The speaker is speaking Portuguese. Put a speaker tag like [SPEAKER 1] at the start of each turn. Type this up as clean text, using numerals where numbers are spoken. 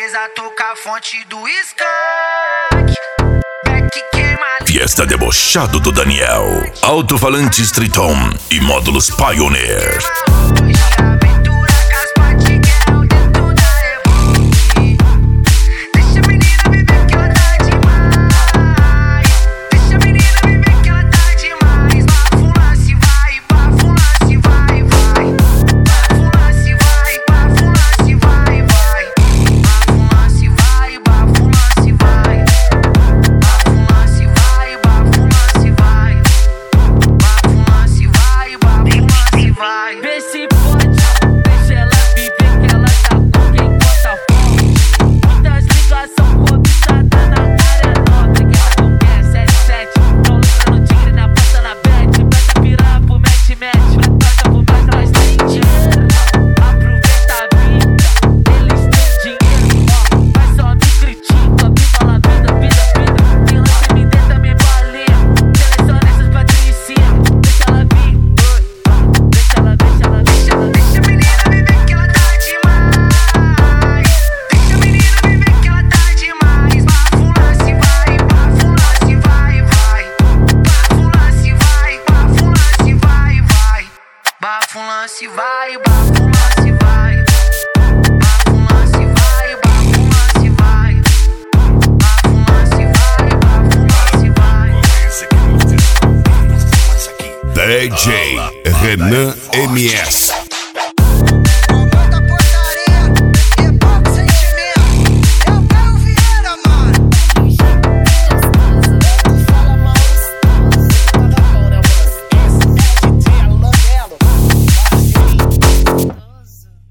[SPEAKER 1] brisa toca a fonte do skunk. Beck queima.
[SPEAKER 2] Fiesta debochado do Daniel. Alto-falantes Triton e módulos Pioneer.
[SPEAKER 3] Vê se pode, deixa ela viver que ela tá com quem bota fogo. Muitas ligações cobiçadas na área nobre. Que ela quer 77, tô lucrando tigre na porta na bet. Presta piranha pro match, presta por mais, nós tem dinheiro. Aproveita a vida, eles têm dinheiro. Mas só me critica, viva la vida. Tem lance me dê também balinha. Seleciona essas patricinhas, deixa ela vir.
[SPEAKER 1] Bafo lance vai, bafo lance vai. Bafo lance vai, bafo lance vai. Bafo lance vai, bafo lance vai.
[SPEAKER 2] DJ Renan MS.